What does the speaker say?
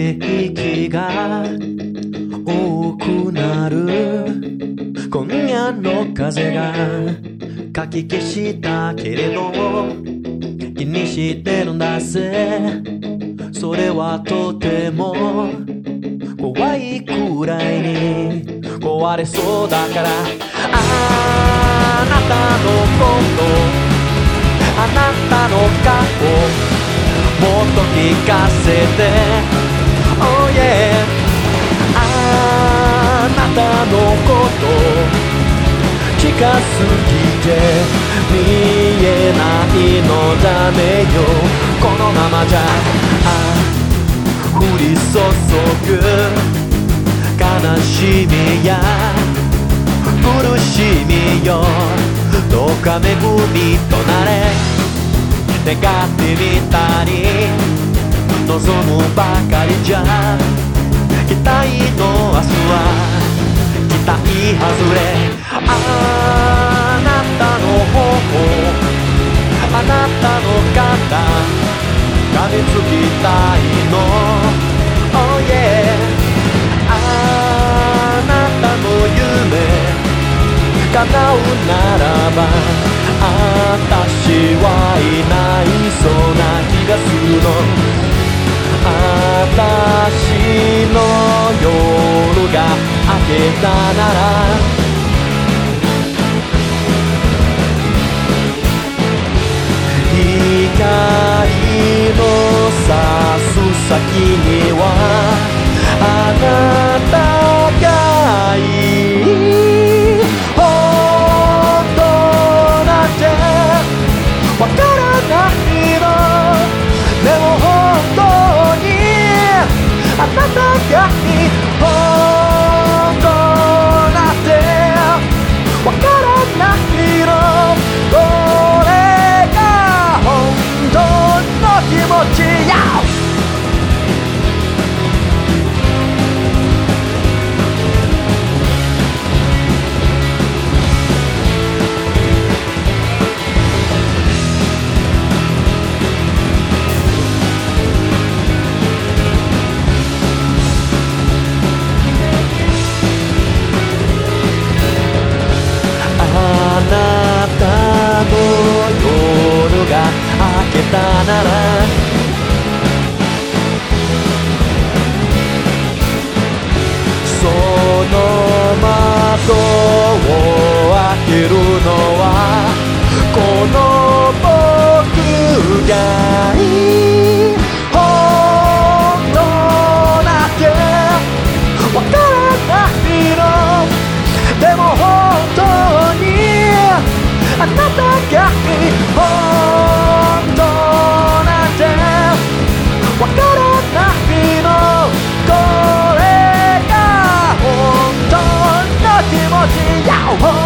息が多くなる今夜の風がかき消したけれど気にしてるんだぜそれはとても怖いくらいに壊れそうだからあなたのことあなたの顔もっと聞かせて Oh yeah あなたのこと近すぎて見えないのだねよこのままじゃ降り注ぐ悲しみや苦しみよどうか恵みとなれ願ってみたり望むばかりじゃ期待の明日は期待外れあなたの頬あなたの肩噛みつきたいの Oh yeah あなたの夢叶うならば私はいないそうな気がするの私の夜が明けたなら光の差す先にはあなたがいい本当なんてわからないのでも本当にあなたがいい本当なんてわからないのこれが本当の気持ちやならその窓を開けるのはこの僕がいい本当だけわからないのでも本当にあなたがいい本当わからないのこれが本当の気持ちや